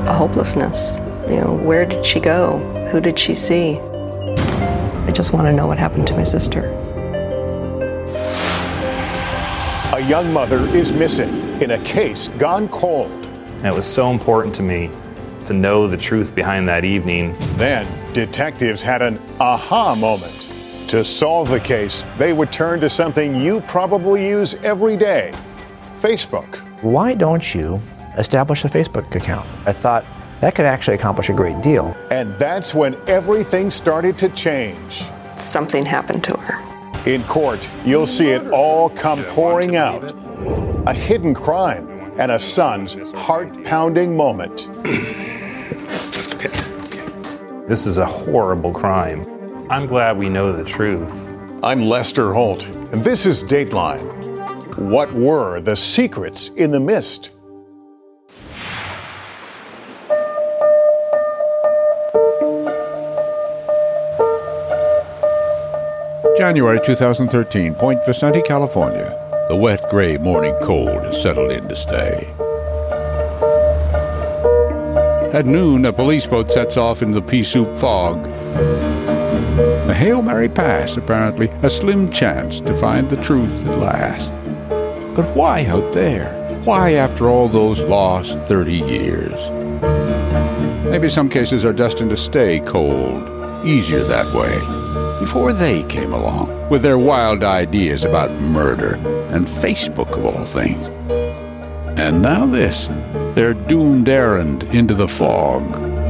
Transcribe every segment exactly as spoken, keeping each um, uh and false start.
a hopelessness. You know, where did she go? Who did she see? I just want to know what happened to my sister. A young mother is missing in a case gone cold. And it was so important to me to know the truth behind that evening. Then detectives had an aha moment. To solve the case, they would turn to something you probably use every day, Facebook. Why don't you establish a Facebook account? I thought that could actually accomplish a great deal. And that's when everything started to change. Something happened to her. In court, you'll see it all come pouring out. A hidden crime and a son's heart-pounding moment. Okay. This is a horrible crime. I'm glad we know the truth. I'm Lester Holt, and this is Dateline. What were the secrets in the mist? January two thousand thirteen, Point Vicente, California. The wet, gray morning cold has settled in to stay. At noon, a police boat sets off into the pea soup fog. A Hail Mary pass, apparently, a slim chance to find the truth at last. But why out there? Why after all those lost thirty years? Maybe some cases are destined to stay cold, easier that way. Before they came along with their wild ideas about murder and Facebook of all things. And now this, their doomed errand into the fog.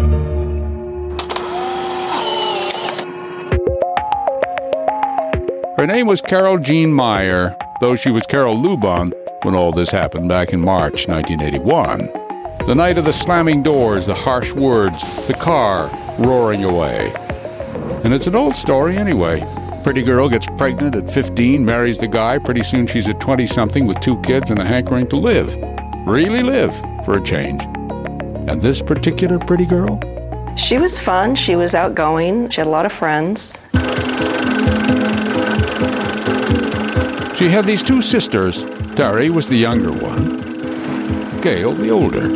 Her name was Carol Jean Meyer, though she was Carol Lubon when all this happened back in March nineteen eighty-one. The night of the slamming doors, the harsh words, the car roaring away. And it's an old story anyway. Pretty girl gets pregnant at fifteen, marries the guy. Pretty soon she's at twenty-something with two kids and a hankering to live. Really live, for a change. And this particular pretty girl? She was fun. She was outgoing. She had a lot of friends. She had these two sisters. Terry was the younger one. Gail, the older.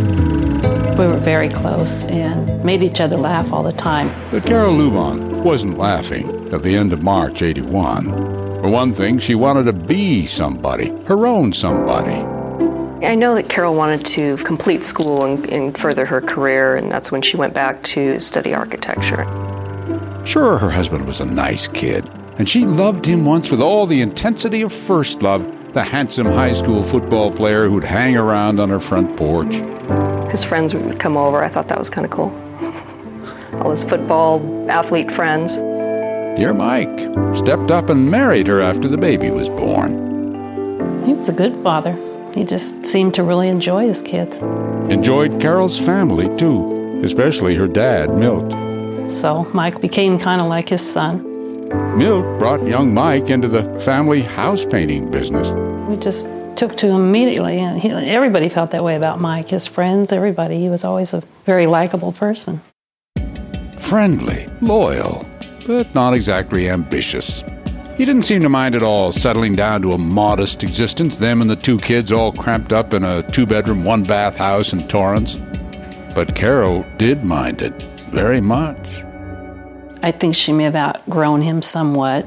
We were very close and made each other laugh all the time. But Carol Lubon wasn't laughing at the end of March eighty-one. For one thing, she wanted to be somebody, her own somebody. I know that Carol wanted to complete school and, and further her career, and that's when she went back to study architecture. Sure, her husband was a nice kid, and she loved him once with all the intensity of first love, the handsome high school football player who'd hang around on her front porch. His friends would come over. I thought that was kind of cool. All his football athlete friends. Dear Mike stepped up and married her after the baby was born. He was a good father. He just seemed to really enjoy his kids. Enjoyed Carol's family, too, especially her dad, Milt. So Mike became kind of like his son. Milt brought young Mike into the family house painting business. We just took to him immediately, and he, everybody felt that way about Mike. His friends, everybody. He was always a very likable person. Friendly, loyal, but not exactly ambitious. He didn't seem to mind at all settling down to a modest existence, them and the two kids all cramped up in a two-bedroom, one-bath house in Torrance. But Carol did mind it very much. I think she may have outgrown him somewhat.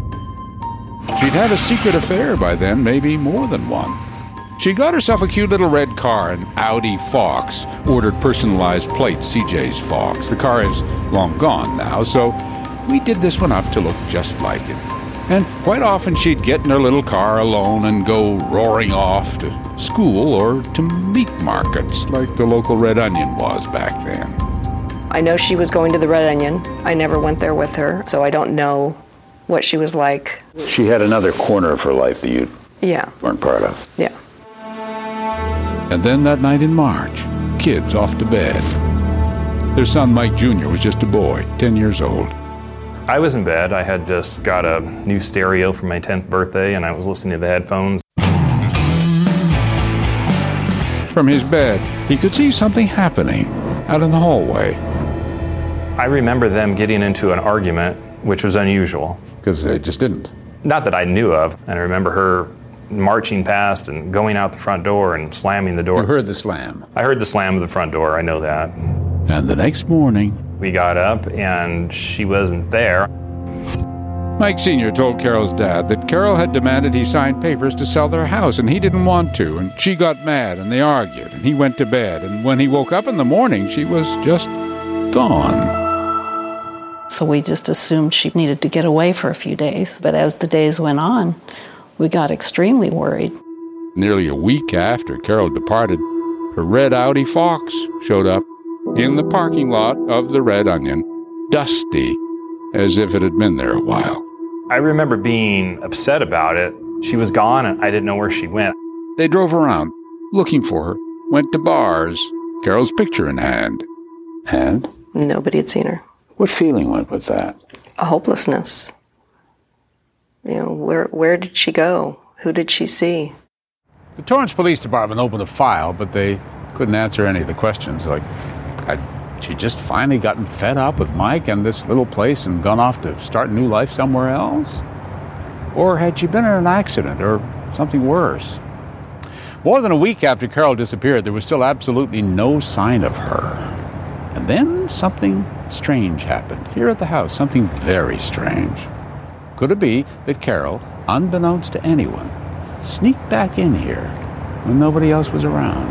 She'd had a secret affair by then, maybe more than one. She got herself a cute little red car, an Audi Fox, ordered personalized plates, C J's Fox. The car is long gone now, so we did this one up to look just like it. And quite often she'd get in her little car alone and go roaring off to school or to meat markets like the local Red Onion was back then. I know she was going to the Red Onion. I never went there with her, so I don't know what she was like. She had another corner of her life that you yeah. weren't part of. Yeah. And then that night in March, kids off to bed. Their son Mike Junior was just a boy, ten years old. I was in bed. I had just got a new stereo for my tenth birthday, and I was listening to the headphones. From his bed, he could see something happening out in the hallway. I remember them getting into an argument, which was unusual. Because they just didn't. Not that I knew of. And I remember her marching past and going out the front door and slamming the door. You heard the slam. I heard the slam of the front door, I know that. And the next morning, we got up and she wasn't there. Mike Senior told Carol's dad that Carol had demanded he sign papers to sell their house, and he didn't want to, and she got mad, and they argued, and he went to bed, and when he woke up in the morning, she was just gone. So we just assumed she needed to get away for a few days. But as the days went on, we got extremely worried. Nearly a week after Carol departed, her red Audi Fox showed up in the parking lot of the Red Onion, dusty, as if it had been there a while. I remember being upset about it. She was gone, and I didn't know where she went. They drove around, looking for her, went to bars, Carol's picture in hand. And? Nobody had seen her. What feeling went with that? A hopelessness. You know, where where did she go? Who did she see? The Torrance Police Department opened a file, but they couldn't answer any of the questions. Like, had she just finally gotten fed up with Mike and this little place and gone off to start a new life somewhere else? Or had she been in an accident or something worse? More than a week after Carol disappeared, there was still absolutely no sign of her. And then something strange happened here at the house, something very strange. Could it be that Carol, unbeknownst to anyone, sneaked back in here when nobody else was around?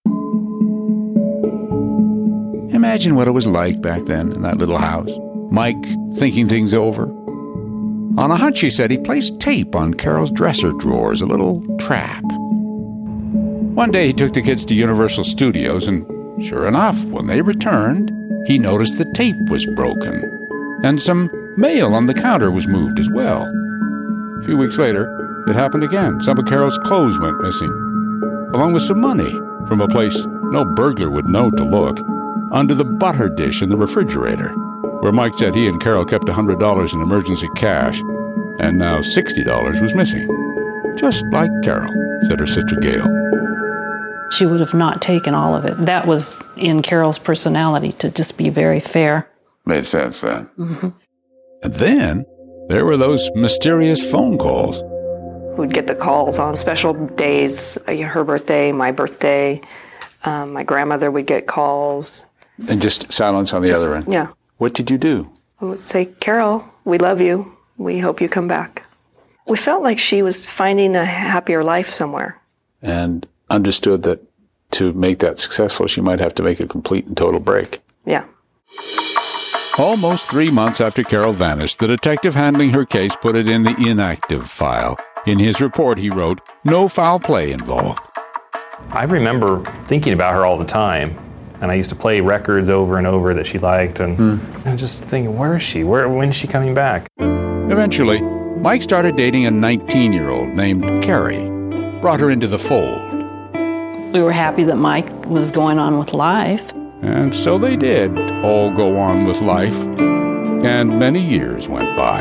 Imagine what it was like back then in that little house. Mike thinking things over. On a hunch, he said, he placed tape on Carol's dresser drawers, a little trap. One day he took the kids to Universal Studios, and sure enough, when they returned, he noticed the tape was broken, and some mail on the counter was moved as well. A few weeks later, it happened again. Some of Carol's clothes went missing, along with some money from a place no burglar would know to look, under the butter dish in the refrigerator, where Mike said he and Carol kept one hundred dollars in emergency cash, and now sixty dollars was missing. Just like Carol, said her sister Gail. She would have not taken all of it. That was in Carol's personality, to just be very fair. Made sense then. Mm-hmm. And then there were those mysterious phone calls. We'd get the calls on special days, her birthday, my birthday. Um, my grandmother would get calls. And just silence on the Just, other end? Yeah. What did you do? I would say, Carol, we love you. We hope you come back. We felt like she was finding a happier life somewhere. And understood that to make that successful, she might have to make a complete and total break. Yeah. Almost three months after Carol vanished, the detective handling her case put it in the inactive file. In his report, he wrote, "No foul play involved." I remember thinking about her all the time, and I used to play records over and over that she liked, and mm. I was just thinking, where is she? Where, when is she coming back? Eventually, Mike started dating a nineteen-year-old named Carrie, brought her into the fold. We were happy that Mike was going on with life. And so they did all go on with life, and many years went by.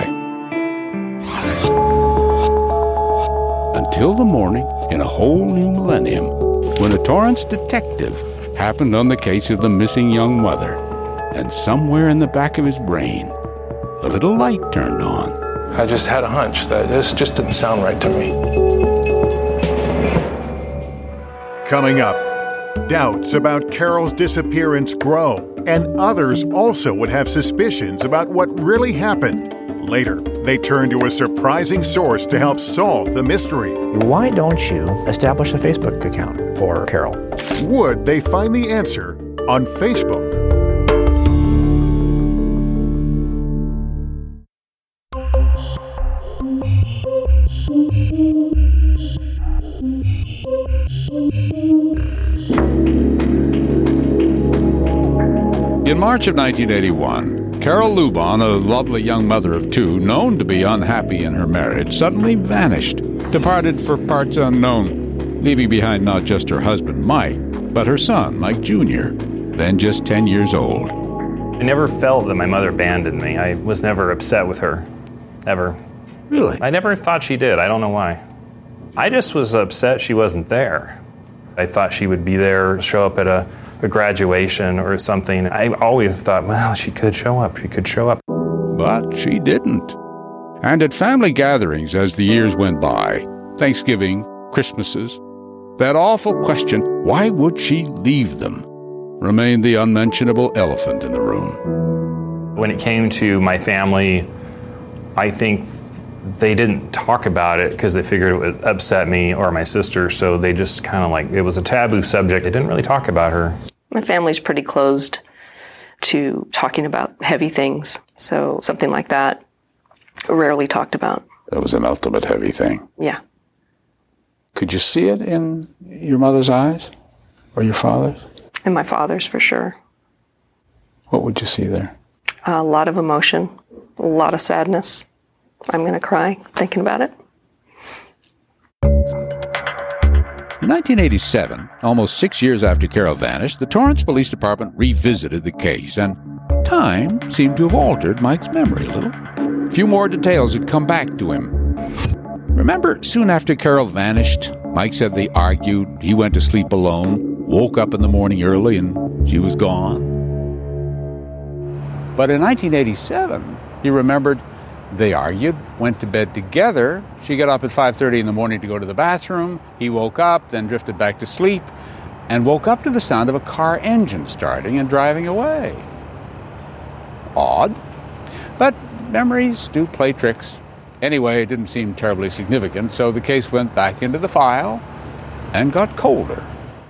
Until the morning in a whole new millennium, when a Torrance detective happened on the case of the missing young mother, and somewhere in the back of his brain, a little light turned on. I just had a hunch that this just didn't sound right to me. Coming up, doubts about Carol's disappearance grow, and others also would have suspicions about what really happened. Later, they turn to a surprising source to help solve the mystery. Why don't you establish a Facebook account for Carol? Would they find the answer on Facebook? In March of nineteen eighty-one, Carol Lubon, a lovely young mother of two, known to be unhappy in her marriage, suddenly vanished, departed for parts unknown, leaving behind not just her husband, Mike, but her son, Mike Junior, then just ten years old. I never felt that my mother abandoned me. I was never upset with her, ever. Really? I never thought she did. I don't know why. I just was upset she wasn't there. I thought she would be there, show up at a a graduation or something. I always thought, well, she could show up, she could show up. But she didn't. And at family gatherings as the years went by, Thanksgiving, Christmases. That awful question, why would she leave them, remained the unmentionable elephant in the room. When it came to my family, I think they didn't talk about it because they figured it would upset me or my sister, so they just kind of like, it was a taboo subject. They didn't really talk about her. My family's pretty closed to talking about heavy things, so something like that rarely talked about. It was an ultimate heavy thing. Yeah. Could you see it in your mother's eyes or your father's? And my father's, for sure. What would you see there? A lot of emotion, a lot of sadness. I'm going to cry thinking about it. In nineteen eighty-seven, almost six years after Carol vanished, the Torrance Police Department revisited the case, and time seemed to have altered Mike's memory a little. A few more details had come back to him. Remember, soon after Carol vanished, Mike said they argued, he went to sleep alone, woke up in the morning early, and she was gone. But in nineteen eighty-seven, he remembered they argued, went to bed together. She got up at five thirty in the morning to go to the bathroom. He woke up, then drifted back to sleep, and woke up to the sound of a car engine starting and driving away. Odd. But memories do play tricks. Anyway, it didn't seem terribly significant, so the case went back into the file and got colder.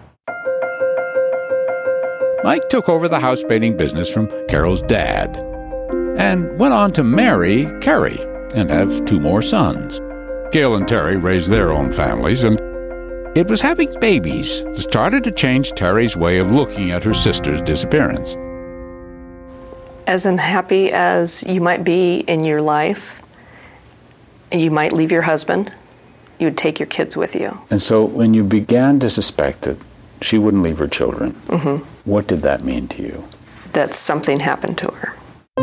Mike took over the house painting business from Carol's dad and went on to marry Carrie and have two more sons. Gail and Terry raised their own families, and it was having babies that started to change Terry's way of looking at her sister's disappearance. As unhappy as you might be in your life, and you might leave your husband, you would take your kids with you. And so when you began to suspect that she wouldn't leave her children, mm-hmm. what did that mean to you? That something happened to her.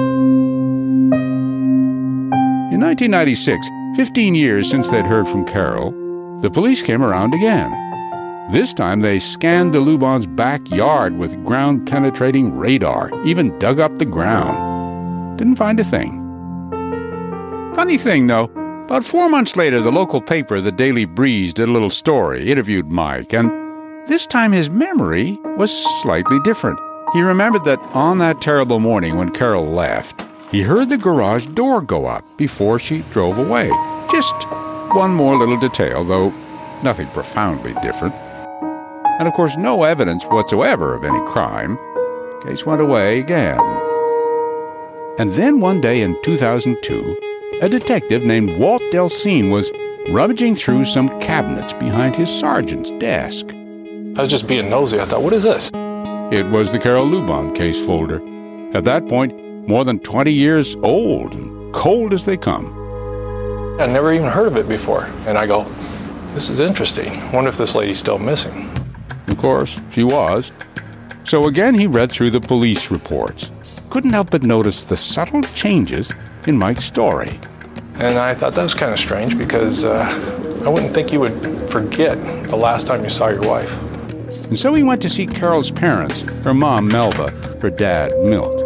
In nineteen ninety-six, fifteen years since they'd heard from Carol, the police came around again. This time they scanned the Lubons' backyard with ground-penetrating radar, even dug up the ground. Didn't find a thing. Funny thing, though, about four months later, the local paper, the Daily Breeze, did a little story, interviewed Mike, and this time his memory was slightly different. He remembered that on that terrible morning when Carol left, he heard the garage door go up before she drove away. Just one more little detail, though nothing profoundly different. And of course, no evidence whatsoever of any crime. Case went away again. And then one day in two thousand two, a detective named Walt Delcine was rummaging through some cabinets behind his sergeant's desk. I was just being nosy. I thought, what is this? It was the Carol Lubon case folder. At that point, more than twenty years old and cold as they come. I'd never even heard of it before. And I go, this is interesting. Wonder if this lady's still missing. Of course, she was. So again, he read through the police reports. Couldn't help but notice the subtle changes in Mike's story. And I thought that was kind of strange because uh, I wouldn't think you would forget the last time you saw your wife. And so he went to see Carol's parents, her mom, Melba, her dad, Milt.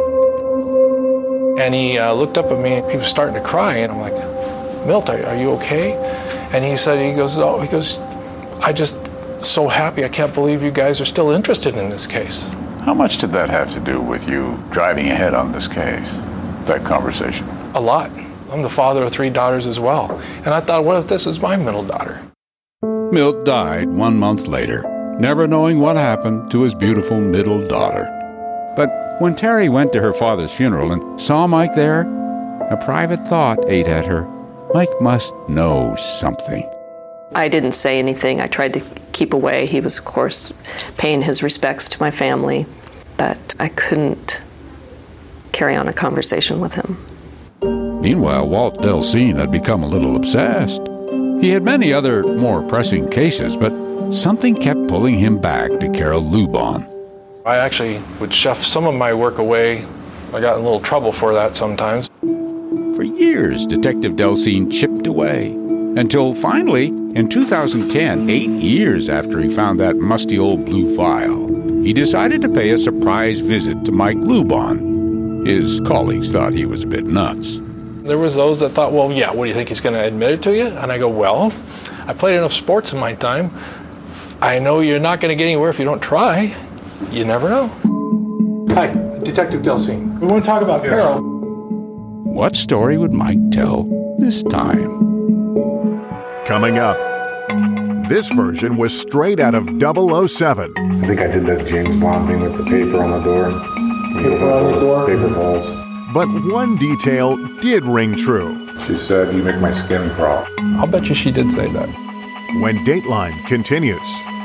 And he uh, looked up at me and he was starting to cry. And I'm like, Milt, are, are you okay? And he said, he goes, oh, he goes, I just so happy. I can't believe you guys are still interested in this case. How much did that have to do with you driving ahead on this case, that conversation? A lot. I'm the father of three daughters as well. And I thought, what if this was my middle daughter? Milt died one month later, never knowing what happened to his beautiful middle daughter. But when Terry went to her father's funeral and saw Mike there, a private thought ate at her. Mike must know something. I didn't say anything. I tried to keep away. He was, of course, paying his respects to my family, but I couldn't carry on a conversation with him. Meanwhile, Walt Delcine had become a little obsessed. He had many other more pressing cases, but something kept pulling him back to Carol Lubon. I actually would shove some of my work away. I got in a little trouble for that sometimes. For years, Detective Delcine chipped away, until finally, in two thousand ten, eight years after he found that musty old blue file, he decided to pay a surprise visit to Mike Lubon. His colleagues thought he was a bit nuts. There was those that thought, well, yeah, what do you think, he's going to admit it to you? And I go, well, I played enough sports in my time. I know you're not going to get anywhere if you don't try. You never know. Hi, Detective Delcine. We want to talk about Carol. What story would Mike tell this time? Coming up, this version was straight out of double oh seven. I think I did that James Bond thing with the paper on the door. Paper on the door? Paper falls. But one detail did ring true. She said, you make my skin crawl. I'll bet you she did say that. When Dateline continues.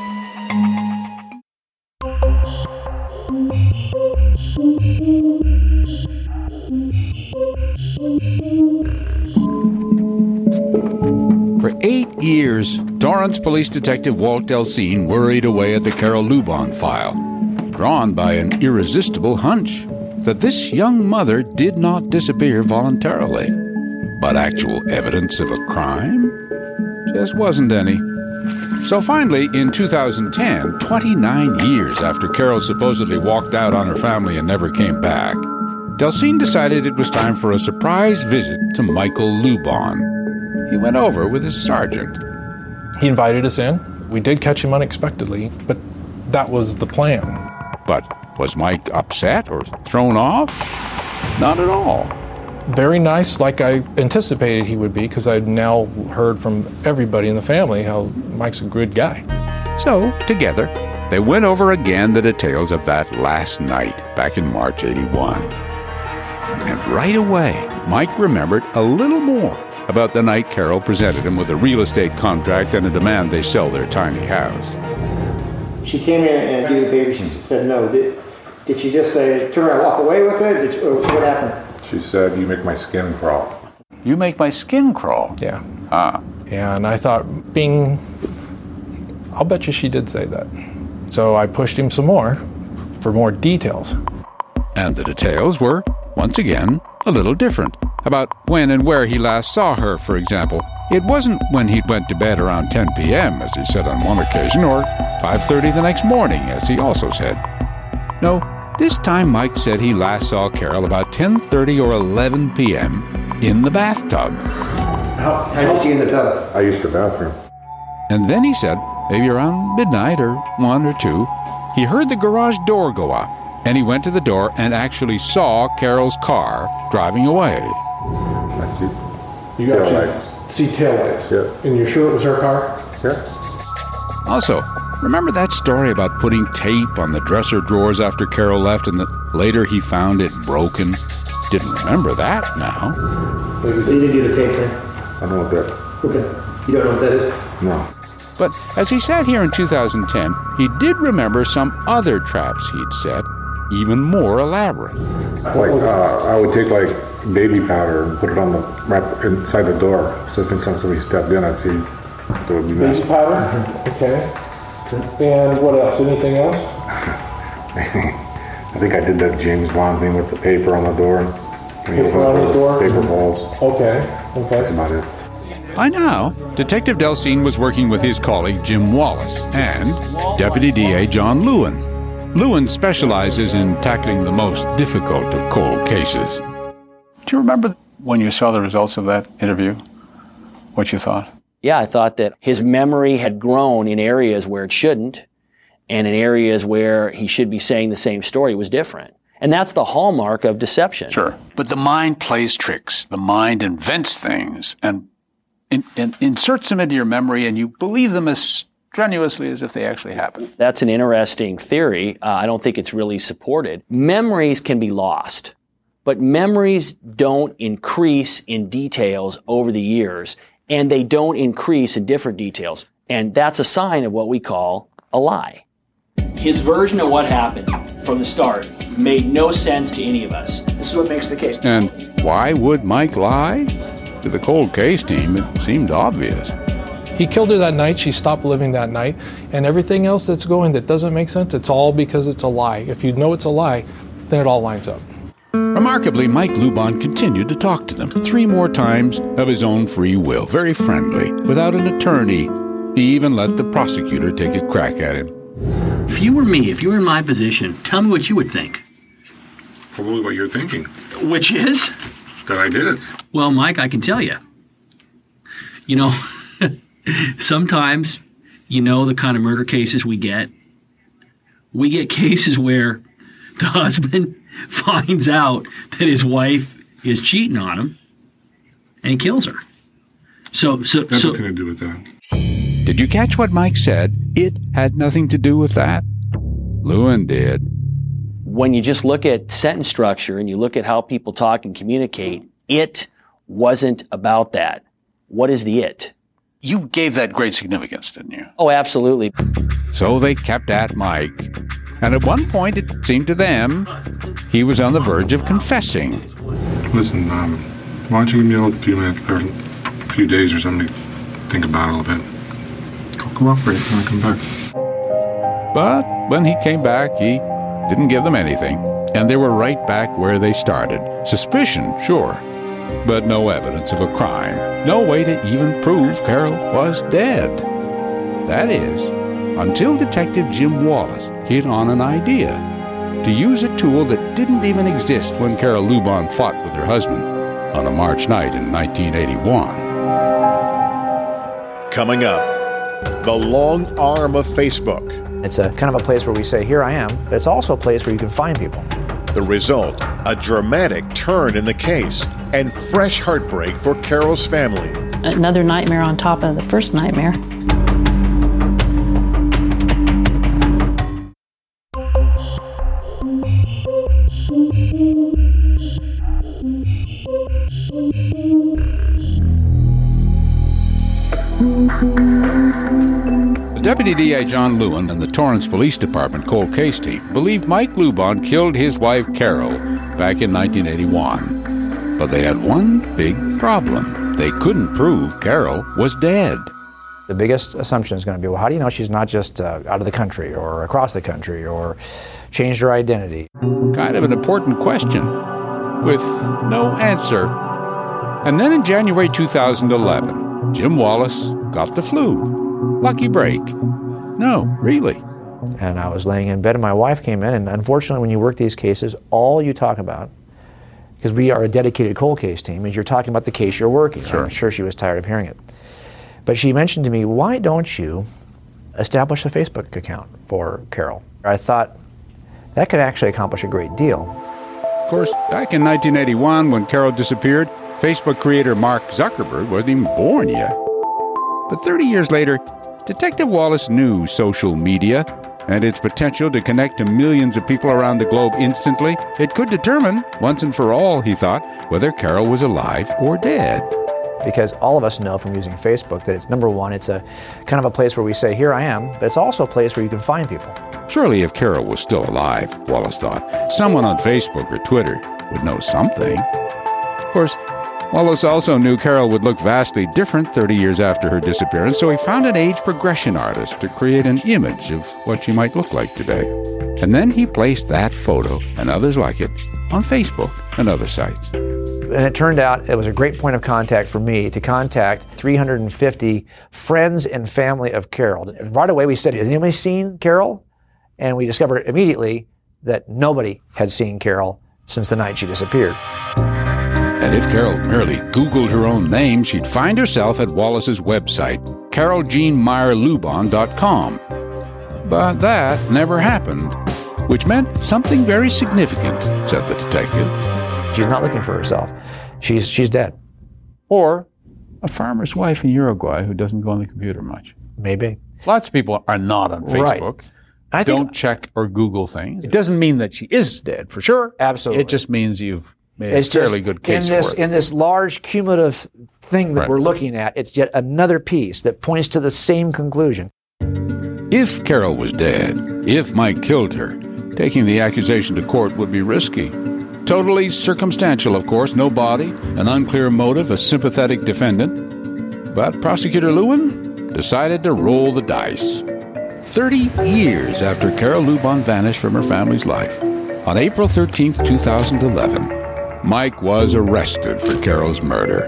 For eight years, Torrance Police Detective Walt Delcine worried away at the Carol Lubon file, drawn by an irresistible hunch that this young mother did not disappear voluntarily. But actual evidence of a crime? Just wasn't any. So finally, in two thousand ten, twenty-nine years after Carol supposedly walked out on her family and never came back, Delcine decided it was time for a surprise visit to Michael Lubon. He went over with his sergeant. He invited us in. We did catch him unexpectedly, but that was the plan. But was Mike upset or thrown off? Not at all. Very nice, like I anticipated he would be, because I'd now heard from everybody in the family how Mike's a good guy. So, together, they went over again the details of that last night back in March eighty-one. And right away, Mike remembered a little more about the night Carol presented him with a real estate contract and a demand they sell their tiny house. She came in and do the baby. She said no. Did, did she just say, turn around, walk away with it? Did she, or what happened? She said, you make my skin crawl. You make my skin crawl? Yeah. Ah. And I thought, bing, I'll bet you she did say that. So I pushed him some more for more details. And the details were, once again, a little different. About when and where he last saw her, for example. It wasn't when he went to bed around ten p.m., as he said on one occasion, or five thirty the next morning, as he also said. No, this time Mike said he last saw Carol about ten thirty or eleven p.m. in the bathtub. How, how did she in the tub? I used the bathroom. And then he said, maybe around midnight or one or two, he heard the garage door go up, and he went to the door and actually saw Carol's car driving away. I see You tail actually lights. see taillights? Yeah. And you're sure it was her car? Yeah. Also, remember that story about putting tape on the dresser drawers after Carol left and that later he found it broken? Didn't remember that now. So you didn't do the tape thing? I don't know what that. Okay. You don't know what that is? No. But as he sat here in two thousand ten, he did remember some other traps he'd set, even more elaborate. Like, uh, I would take, like, baby powder and put it on the, right inside the door. So if somebody stepped in, I'd see there would be mess. Baby powder? Okay. And what else? Anything else? I think I did that James Bond thing with the paper on the door. Paper on the door? Paper falls. Okay. Okay. That's about it. By now, Detective Delcine was working with his colleague Jim Wallace and Deputy D A John Lewin. Lewin specializes in tackling the most difficult of cold cases. Do you remember when you saw the results of that interview, what you thought? Yeah, I thought that his memory had grown in areas where it shouldn't, and in areas where he should be saying the same story was different. And that's the hallmark of deception. Sure. But the mind plays tricks. The mind invents things and in, in, inserts them into your memory, and you believe them as strenuously as if they actually happened. That's an interesting theory. Uh, I don't think it's really supported. Memories can be lost, but memories don't increase in details over the years, and they don't increase in different details. And that's a sign of what we call a lie. His version of what happened from the start made no sense to any of us. This is what makes the case. And why would Mike lie? To the cold case team, it seemed obvious. He killed her that night. She stopped living that night. And everything else that's going that doesn't make sense, it's all because it's a lie. If you know it's a lie, then it all lines up. Remarkably, Mike Lubon continued to talk to them three more times of his own free will, very friendly, without an attorney. He even let the prosecutor take a crack at him. If you were me, if you were in my position, tell me what you would think. Probably what you're thinking. Which is? That I did it. Well, Mike, I can tell you. You know, Sometimes, you know, the kind of murder cases we get, we get cases where the husband finds out that his wife is cheating on him and he kills her. So, so, Had so, nothing to do with that. Did you catch what Mike said? It had nothing to do with that. Lewin did. When you just look at sentence structure and you look at how people talk and communicate, it wasn't about that. What is the it? You gave that great significance, didn't you? Oh, absolutely. So they kept at Mike. And at one point, it seemed to them, he was on the verge of confessing. Listen, um, why don't you give me a few minutes or a few days or something to think about it a little bit. I'll cooperate when I come back. But when he came back, he didn't give them anything. And they were right back where they started. Suspicion, sure, but no evidence of a crime. No way to even prove Carol was dead. That is, until Detective Jim Wallace hit on an idea to use a tool that didn't even exist when Carol Lubahn fought with her husband on a March night in nineteen eighty-one. Coming up, the long arm of Facebook. It's a kind of a place where we say, here I am, but it's also a place where you can find people. The result, a dramatic turn in the case and fresh heartbreak for Carol's family. Another nightmare on top of the first nightmare. Deputy D A John Lewin and the Torrance Police Department cold case team believed Mike Lubahn killed his wife Carol back in nineteen eighty-one. But they had one big problem. They couldn't prove Carol was dead. The biggest assumption is going to be, well, how do you know she's not just uh, out of the country or across the country or changed her identity? Kind of an important question with no answer. And then in January two thousand eleven, Jim Wallace got the flu. Lucky break. No, really. And I was laying in bed and my wife came in, and unfortunately when you work these cases, all you talk about, because we are a dedicated cold case team, is you're talking about the case you're working. Sure. I'm sure she was tired of hearing it. But she mentioned to me, why don't you establish a Facebook account for Carol? I thought that could actually accomplish a great deal. Of course, back in nineteen eighty-one, when Carol disappeared, Facebook creator Mark Zuckerberg wasn't even born yet. But thirty years later, Detective Wallace knew social media and its potential to connect to millions of people around the globe instantly. It could determine, once and for all, he thought, whether Carol was alive or dead. Because all of us know from using Facebook that it's, number one, it's a kind of a place where we say, here I am, but it's also a place where you can find people. Surely if Carol was still alive, Wallace thought, someone on Facebook or Twitter would know something. Of course, Wallace also knew Carol would look vastly different thirty years after her disappearance, so he found an age progression artist to create an image of what she might look like today. And then he placed that photo and others like it on Facebook and other sites. And it turned out it was a great point of contact for me to contact three hundred fifty friends and family of Carol. And right away we said, has anybody seen Carol? And we discovered immediately that nobody had seen Carol since the night she disappeared. And if Carol merely Googled her own name, she'd find herself at Wallace's website, carol jean meyer lubahn dot com. But that never happened, which meant something very significant, said the detective. She's not looking for herself. She's she's dead. Or a farmer's wife in Uruguay who doesn't go on the computer much. Maybe. Lots of people are not on Facebook. Right. I think, don't check or Google things. It doesn't mean that she is dead, for sure. Absolutely. It just means you've made it's a fairly just, good case in this, for it. In this large cumulative thing that Right. we're looking at, it's yet another piece that points to the same conclusion. If Carol was dead, if Mike killed her, taking the accusation to court would be risky. Totally circumstantial, of course, no body, an unclear motive, a sympathetic defendant. But Prosecutor Lewin decided to roll the dice. Thirty years after Carol Lubahn vanished from her family's life, on April thirteenth, two thousand eleven, Mike was arrested for Carol's murder.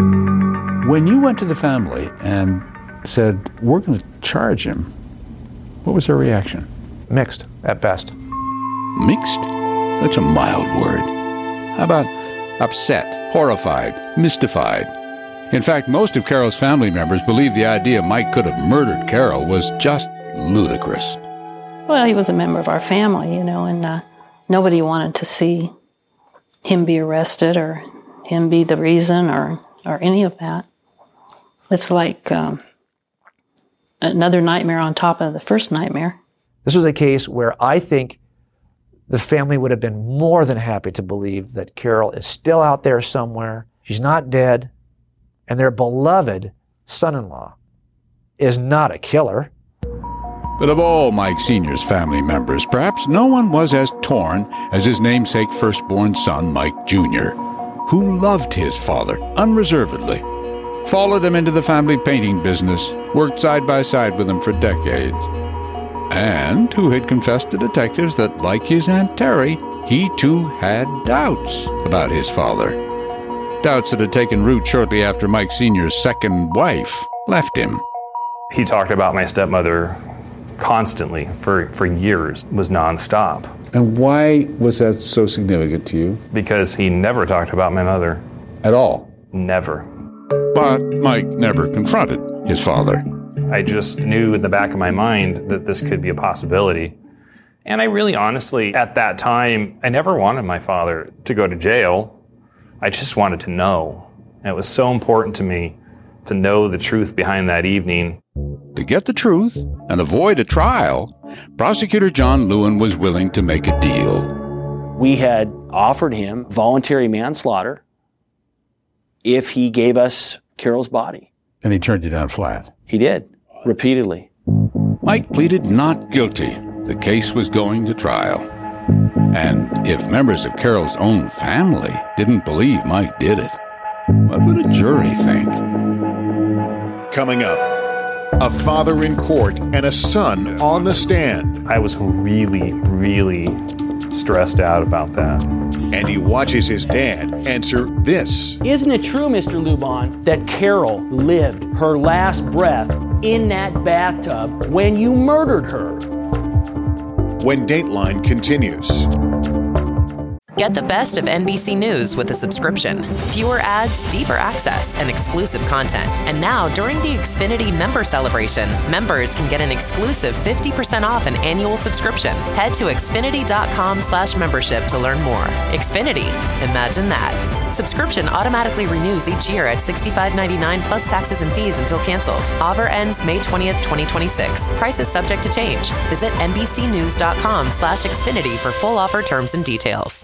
When you went to the family and said, we're going to charge him, what was their reaction? Mixed, at best. Mixed? That's a mild word. How about upset, horrified, mystified? In fact, most of Carol's family members believed the idea Mike could have murdered Carol was just ludicrous. Well, he was a member of our family, you know, and uh, nobody wanted to see him be arrested or him be the reason or, or any of that. It's like um, another nightmare on top of the first nightmare. This was a case where I think the family would have been more than happy to believe that Carol is still out there somewhere, she's not dead, and their beloved son-in-law is not a killer. But of all Mike Senior's family members, perhaps no one was as torn as his namesake firstborn son, Mike Junior, who loved his father unreservedly, followed him into the family painting business, worked side by side with him for decades, and who had confessed to detectives that, like his Aunt Terry, he too had doubts about his father. Doubts that had taken root shortly after Mike Senior's second wife left him. He talked about my stepmother constantly for, for years, was nonstop. And why was that so significant to you? Because he never talked about my mother. At all? Never. But Mike never confronted his father. I just knew in the back of my mind that this could be a possibility. And I really honestly, at that time, I never wanted my father to go to jail. I just wanted to know. And it was so important to me to know the truth behind that evening. To get the truth and avoid a trial, Prosecutor John Lewin was willing to make a deal. We had offered him voluntary manslaughter if he gave us Carol's body. And he turned you down flat. He did, repeatedly. Mike pleaded not guilty. The case was going to trial. And if members of Carol's own family didn't believe Mike did it, what would a jury think? Coming up, a father in court and a son on the stand. I was really, really stressed out about that. And he watches his dad answer this. Isn't it true, Mister Lubon, that Carol lived her last breath in that bathtub when you murdered her? When Dateline continues. Get the best of N B C News with a subscription. Fewer ads, deeper access, and exclusive content. And now, during the Xfinity Member Celebration, members can get an exclusive fifty percent off an annual subscription. Head to Xfinity.com slash membership to learn more. Xfinity. Imagine that. Subscription automatically renews each year at sixty-five ninety-nine plus taxes and fees until canceled. Offer ends May twentieth, twenty twenty-six. Prices subject to change. Visit NBCnews.com slash Xfinity for full offer terms and details.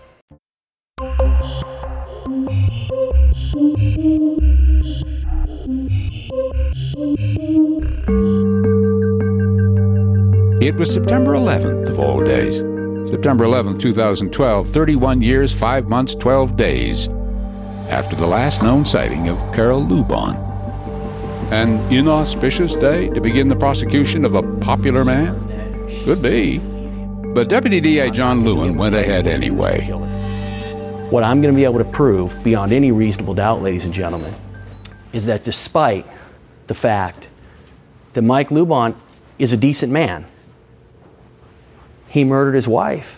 It was September eleventh of all days. September eleventh, twenty twelve, thirty-one years, five months, twelve days after the last known sighting of Carol Lubon. An inauspicious day to begin the prosecution of a popular man? Could be. But Deputy D A John Lewin went ahead anyway. What I'm going to be able to prove beyond any reasonable doubt, ladies and gentlemen, is that despite the fact that Mike Lubon is a decent man, he murdered his wife.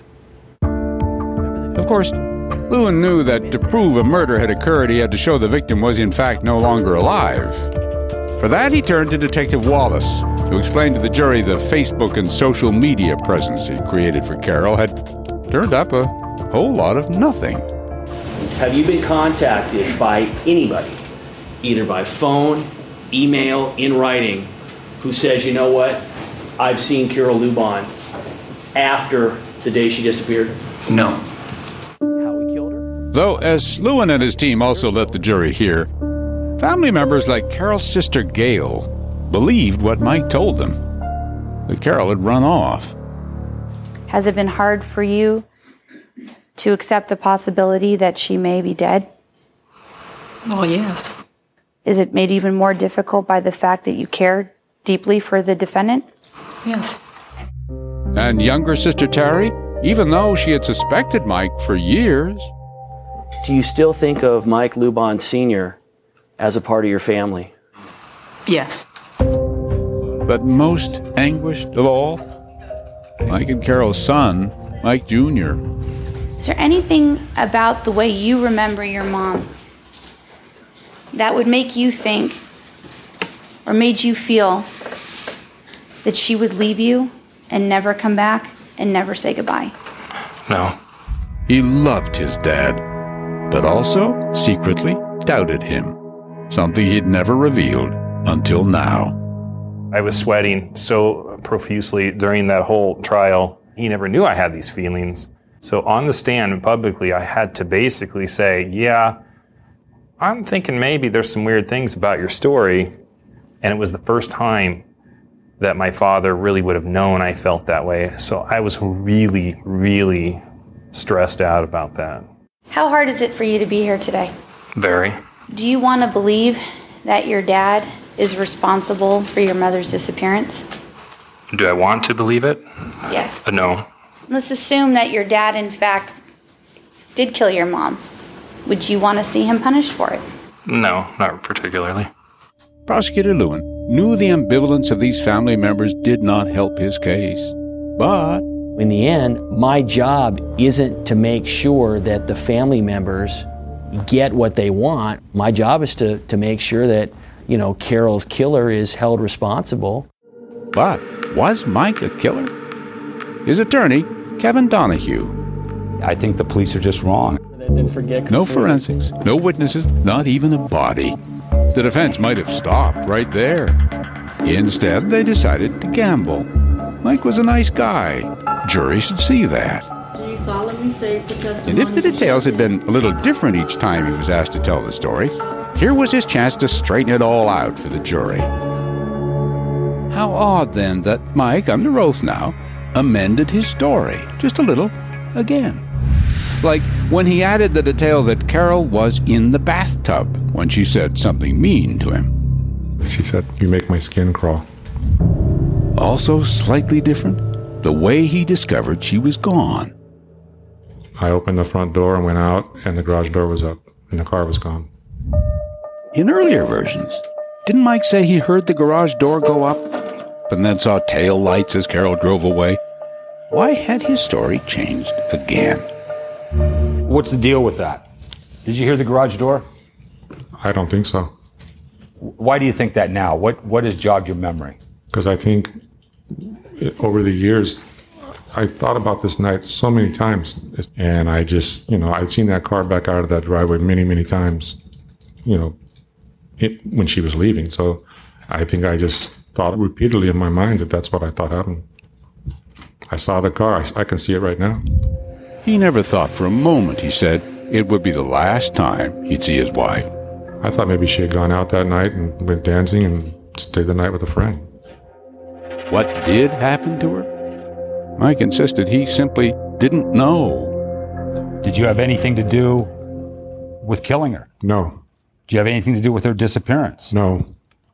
Of course, Lewin knew that to prove a murder had occurred, he had to show the victim was in fact no longer alive. For that, he turned to Detective Wallace to explain to the jury the Facebook and social media presence he created for Carol had turned up a whole lot of nothing. Have you been contacted by anybody, either by phone, email, in writing, who says, you know what, I've seen Carol Lubon after the day she disappeared? No. How we killed her? Though, as Lewin and his team also let the jury hear, family members like Carol's sister Gail believed what Mike told them, that Carol had run off. Has it been hard for you to accept the possibility that she may be dead? Oh, yes. Is it made even more difficult by the fact that you cared deeply for the defendant? Yes. And younger sister Terry, even though she had suspected Mike for years. Do you still think of Mike Lubon Senior as a part of your family? Yes. But most anguished of all, Mike and Carol's son, Mike Junior Is there anything about the way you remember your mom, that would make you think or made you feel that she would leave you and never come back and never say goodbye? No. He loved his dad, but also secretly doubted him, something he'd never revealed until now. I was sweating so profusely during that whole trial. He never knew I had these feelings. So on the stand publicly, I had to basically say, yeah, I'm thinking maybe there's some weird things about your story. And it was the first time that my father really would have known I felt that way. So I was really, really stressed out about that. How hard is it for you to be here today? Very. Do you want to believe that your dad is responsible for your mother's disappearance? Do I want to believe it? Yes. Uh, no. Let's assume that your dad, in fact, did kill your mom. Would you want to see him punished for it? No, not particularly. Prosecutor Lewin knew the ambivalence of these family members did not help his case. But in the end, my job isn't to make sure that the family members get what they want. My job is to, to make sure that, you know, Carol's killer is held responsible. But was Mike a killer? His attorney, Kevin Donahue. I think the police are just wrong. No forensics, no witnesses, not even a body. The defense might have stopped right there. Instead, they decided to gamble. Mike was a nice guy. Jury should see that. Do you solemnly state the testimony? And if the details had been a little different each time he was asked to tell the story, here was his chance to straighten it all out for the jury. How odd, then, that Mike, under oath now, amended his story just a little again. Like when he added the detail that Carol was in the bathtub when she said something mean to him. She said, "You make my skin crawl." Also slightly different, the way he discovered she was gone. I opened the front door and went out, and the garage door was up, and the car was gone. In earlier versions, didn't Mike say he heard the garage door go up, and then saw tail lights as Carol drove away? Why had his story changed again? What's the deal with that? Did you hear the garage door? I don't think so. Why do you think that now? What What has jogged your memory? Because I think it, over the years, I thought about this night so many times. And I just, you know, I'd seen that car back out of that driveway many, many times, you know, it, when she was leaving. So I think I just thought repeatedly in my mind that that's what I thought happened. I saw the car. I, I can see it right now. He never thought for a moment, he said, it would be the last time he'd see his wife. I thought maybe she had gone out that night and went dancing and stayed the night with a friend. What did happen to her? Mike insisted he simply didn't know. Did you have anything to do with killing her? No. Did you have anything to do with her disappearance? No.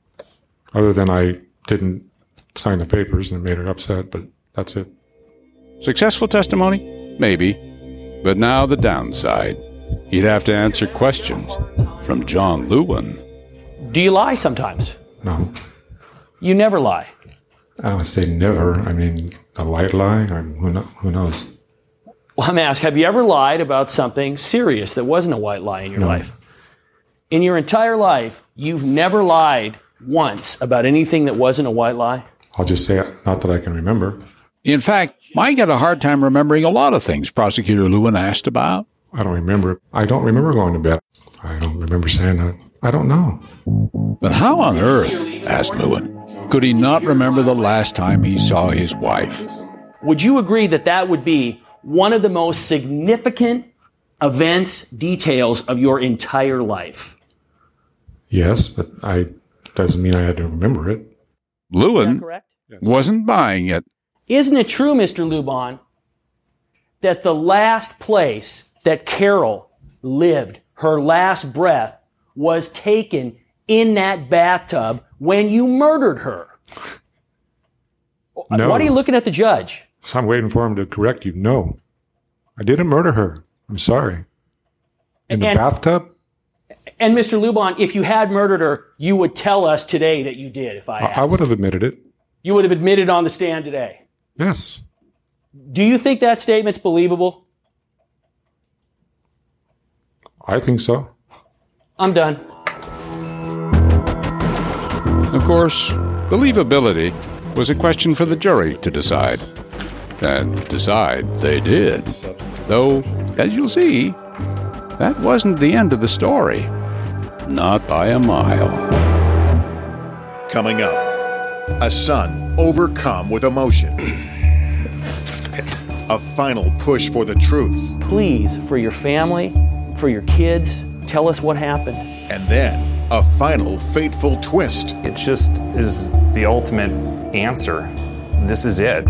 Other than I didn't sign the papers and it made her upset, but that's it. Successful testimony? Maybe. But now the downside. He'd have to answer questions from John Lewin. Do you lie sometimes? No. You never lie? I don't say never. I mean, a white lie? Or who, know, who knows? Well, I'm asked, have you ever lied about something serious that wasn't a white lie in your No. life? In your entire life, you've never lied once about anything that wasn't a white lie? I'll just say, not that I can remember. In fact, Mike had a hard time remembering a lot of things Prosecutor Lewin asked about. I don't remember. I don't remember going to bed. I don't remember saying that. I don't know. But how on earth, asked Lewin, could he not remember the last time he saw his wife? Would you agree that that would be one of the most significant events, details of your entire life? Yes, but I doesn't mean I had to remember it. Lewin wasn't buying it. Isn't it true, Mister Lubon, that the last place that Carol lived, her last breath, was taken in that bathtub when you murdered her? No. Why are you looking at the judge? So I'm waiting for him to correct you. No, I didn't murder her. I'm sorry. In the And- bathtub? And Mister Lubon, if you had murdered her, you would tell us today that you did, if I I, asked. I would have admitted it. You would have admitted on the stand today. Yes. Do you think that statement's believable? I think so. I'm done. Of course, believability was a question for the jury to decide. And decide they did. Though, as you'll see, that wasn't the end of the story. Not by a mile. Coming up, a son overcome with emotion. A final push for the truth. Please, for your family, for your kids, tell us what happened. And then, a final fateful twist. It just is the ultimate answer. This is it.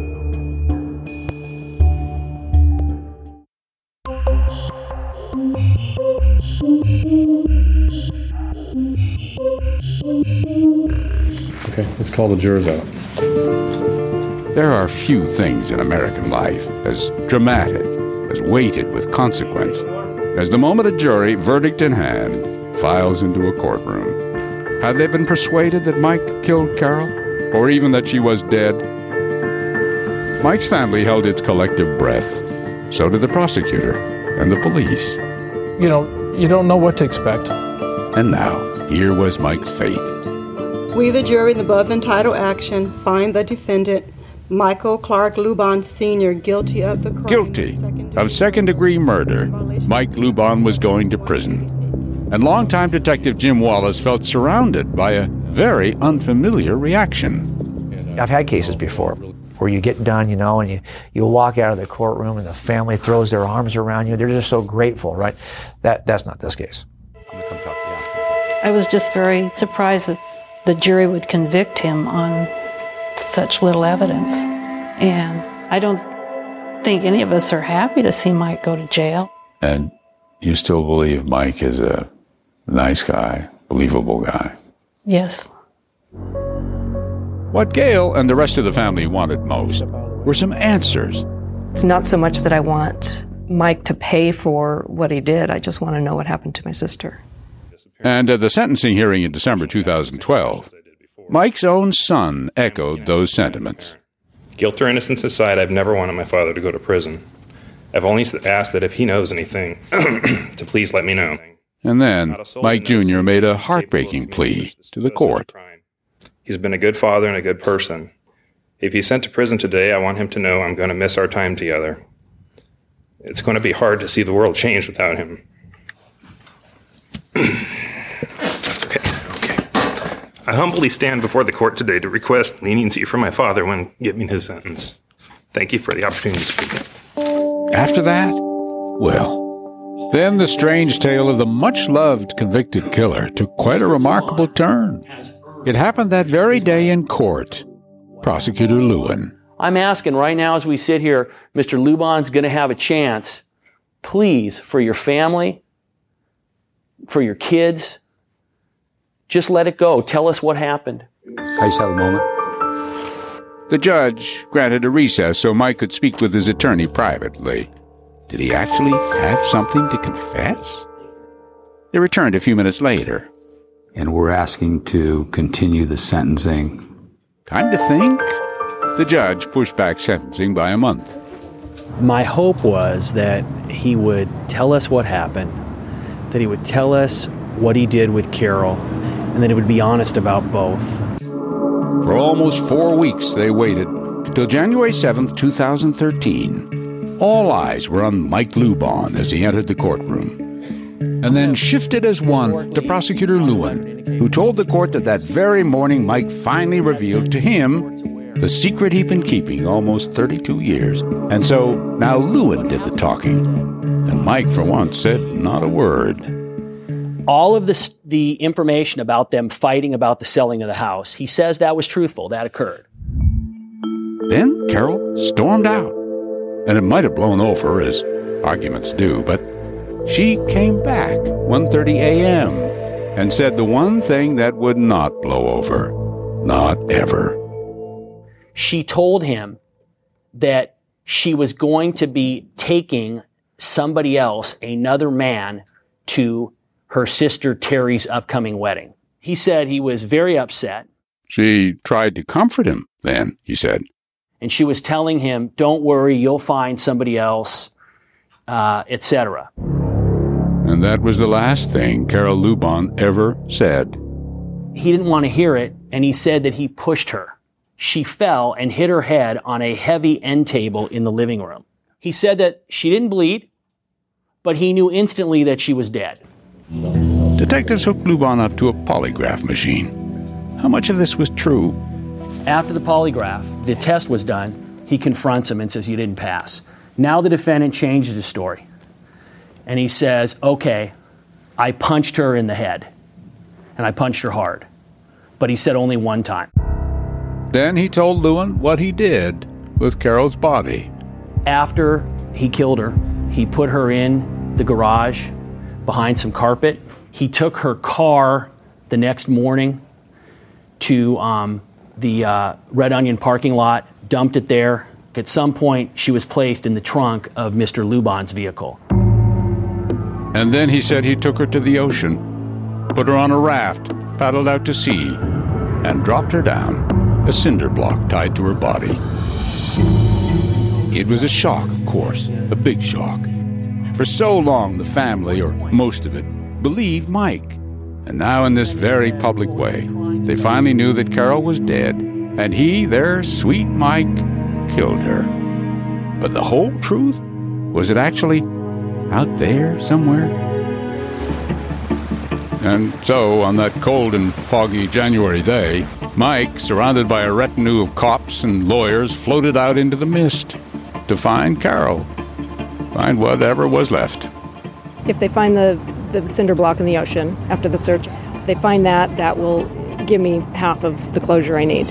Okay, let's call the jurors out. There are few things in American life as dramatic, as weighted with consequence, as the moment a jury, verdict in hand, files into a courtroom. Had they been persuaded that Mike killed Carol, or even that she was dead? Mike's family held its collective breath. So did the prosecutor and the police. You know, you don't know what to expect. And now, here was Mike's fate. We, the jury in the above entitled action, find the defendant, Michael Clark Lubon Senior, guilty of the crime. Guilty of second-degree murder. Mike Lubon was going to prison. And longtime detective Jim Wallace felt surrounded by a very unfamiliar reaction. I've had cases before where you get done, you know, and you, you walk out of the courtroom and the family throws their arms around you. They're just so grateful, right? That That's not this case. I was just very surprised that the jury would convict him on such little evidence. And I don't think any of us are happy to see Mike go to jail. And you still believe Mike is a nice guy, believable guy? Yes. What Gail and the rest of the family wanted most were some answers. It's not so much that I want Mike to pay for what he did. I just want to know what happened to my sister. And at the sentencing hearing in December two thousand twelve, Mike's own son echoed those sentiments. Guilt or innocence aside, I've never wanted my father to go to prison. I've only asked that if he knows anything, to please let me know. And then Mike Junior made a heartbreaking plea to the court. He's been a good father and a good person. If he's sent to prison today, I want him to know I'm going to miss our time together. It's going to be hard to see the world change without him. Okay, okay. I humbly stand before the court today to request leniency for my father when giving his sentence. Thank you for the opportunity to speak. After that, well, then the strange tale of the much-loved convicted killer took quite a remarkable turn. It happened that very day in court. Prosecutor Lewin. I'm asking right now as we sit here, Mister Lubon's going to have a chance. Please, for your family, for your kids, just let it go. Tell us what happened. I just have a moment. The judge granted a recess so Mike could speak with his attorney privately. Did he actually have something to confess? They returned a few minutes later. And we're asking to continue the sentencing. Time to think. The judge pushed back sentencing by a month. My hope was that he would tell us what happened, that he would tell us what he did with Carol, and that he would be honest about both. For almost four weeks, they waited, till January seventh, two thousand thirteen. All eyes were on Mike Lubon as he entered the courtroom. And then shifted as one to Prosecutor Lewin, who told the court that that very morning Mike finally revealed to him the secret he'd been keeping almost thirty-two years. And so now Lewin did the talking. And Mike, for once, said not a word. All of this, the information about them fighting about the selling of the house, he says that was truthful. That occurred. Then Carol stormed out. And it might have blown over, as arguments do, but she came back one thirty a.m. and said the one thing that would not blow over. Not ever. She told him that she was going to be taking somebody else, another man, to her sister Terry's upcoming wedding. He said he was very upset. She tried to comfort him then, he said. And she was telling him, don't worry, you'll find somebody else, uh, et cetera. And that was the last thing Carol Lubon ever said. He didn't want to hear it, and he said that he pushed her. She fell and hit her head on a heavy end table in the living room. He said that she didn't bleed, but he knew instantly that she was dead. Detectives hooked Luban up to a polygraph machine. How much of this was true? After the polygraph, the test was done, he confronts him and says, you didn't pass. Now the defendant changes his story. And he says, okay, I punched her in the head. And I punched her hard. But he said only one time. Then he told Lewin what he did with Carol's body. After he killed her, he put her in the garage behind some carpet. He took her car the next morning to um, the uh, Red Onion parking lot, dumped it there. At some point, she was placed in the trunk of Mister Luban's vehicle. And then he said he took her to the ocean, put her on a raft, paddled out to sea, and dropped her down, a cinder block tied to her body. It was a shock, of course, a big shock. For so long, the family, or most of it, believed Mike. And now in this very public way, they finally knew that Carol was dead, and he, their sweet Mike, killed her. But the whole truth? Was it actually out there somewhere? And so, on that cold and foggy January day, Mike, surrounded by a retinue of cops and lawyers, floated out into the mist to find Carol, find whatever was left. If they find the, the cinder block in the ocean after the search, if they find that, that will give me half of the closure I need.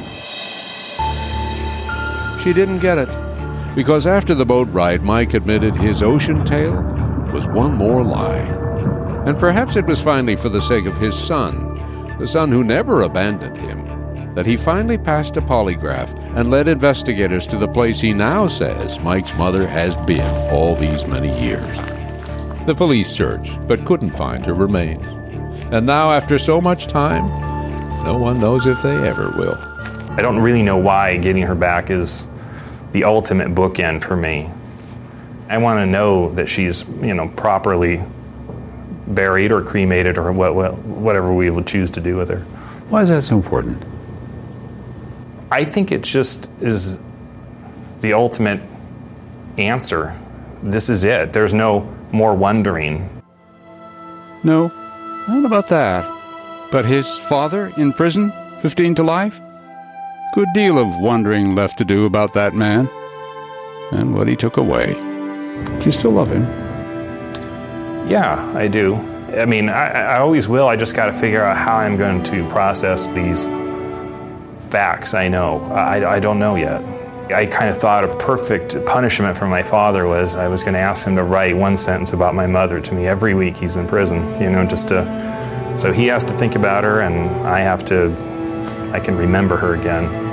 She didn't get it, because after the boat ride, Mike admitted his ocean tale was one more lie. And perhaps it was finally for the sake of his son, the son who never abandoned him, that he finally passed a polygraph and led investigators to the place he now says Mike's mother has been all these many years. The police searched, but couldn't find her remains. And now, after so much time, no one knows if they ever will. I don't really know why getting her back is the ultimate bookend for me. I want to know that she's, you know, properly buried or cremated or what, what, whatever we will choose to do with her. Why is that so important? I think it just is the ultimate answer. This is it. There's no more wondering. No, not about that. But his father in prison, fifteen to life? Good deal of wondering left to do about that man and what he took away. Do you still love him? Yeah, I do. I mean, I, I always will. I just got to figure out how I'm going to process these facts. I know. I, I don't know yet. I kind of thought a perfect punishment for my father was I was going to ask him to write one sentence about my mother to me every week he's in prison, you know, just to, so he has to think about her and I have to, I can remember her again.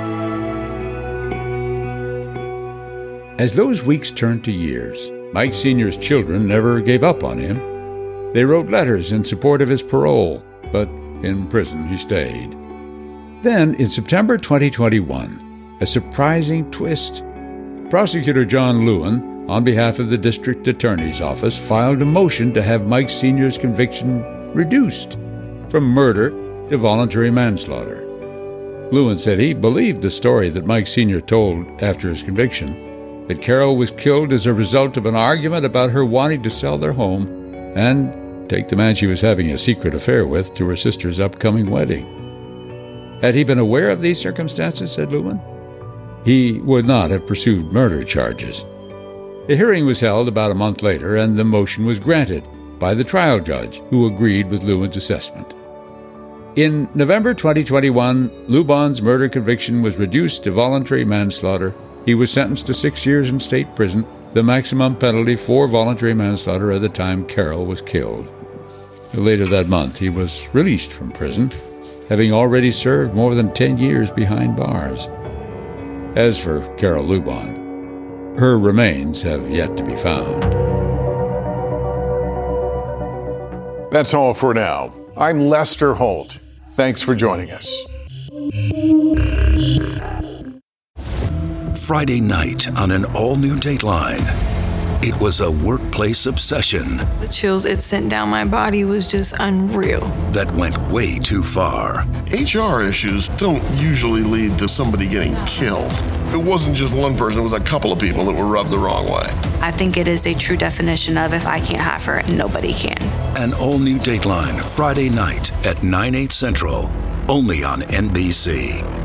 As those weeks turned to years, Mike Senior's children never gave up on him. They wrote letters in support of his parole, but in prison he stayed. Then, in September twenty twenty-one, a surprising twist. Prosecutor John Lewin, on behalf of the District Attorney's Office, filed a motion to have Mike Senior's conviction reduced from murder to voluntary manslaughter. Lewin said he believed the story that Mike Senior told after his conviction, that Carol was killed as a result of an argument about her wanting to sell their home and take the man she was having a secret affair with to her sister's upcoming wedding. Had he been aware of these circumstances, said Lewin, he would not have pursued murder charges. A hearing was held about a month later, and the motion was granted by the trial judge, who agreed with Lewin's assessment. In November twenty twenty-one, Luban's murder conviction was reduced to voluntary manslaughter. He was sentenced to six years in state prison, the maximum penalty for voluntary manslaughter at the time Carol was killed. Later that month, he was released from prison, having already served more than ten years behind bars. As for Carol Luban, her remains have yet to be found. That's all for now. I'm Lester Holt. Thanks for joining us. Friday night on an all-new Dateline. It was a workplace obsession. The chills it sent down my body was just unreal. That went way too far. H R issues don't usually lead to somebody getting killed. It wasn't just one person, it was a couple of people that were rubbed the wrong way. I think it is a true definition of if I can't have her, nobody can. An all-new Dateline, Friday night at nine, eight central, only on N B C.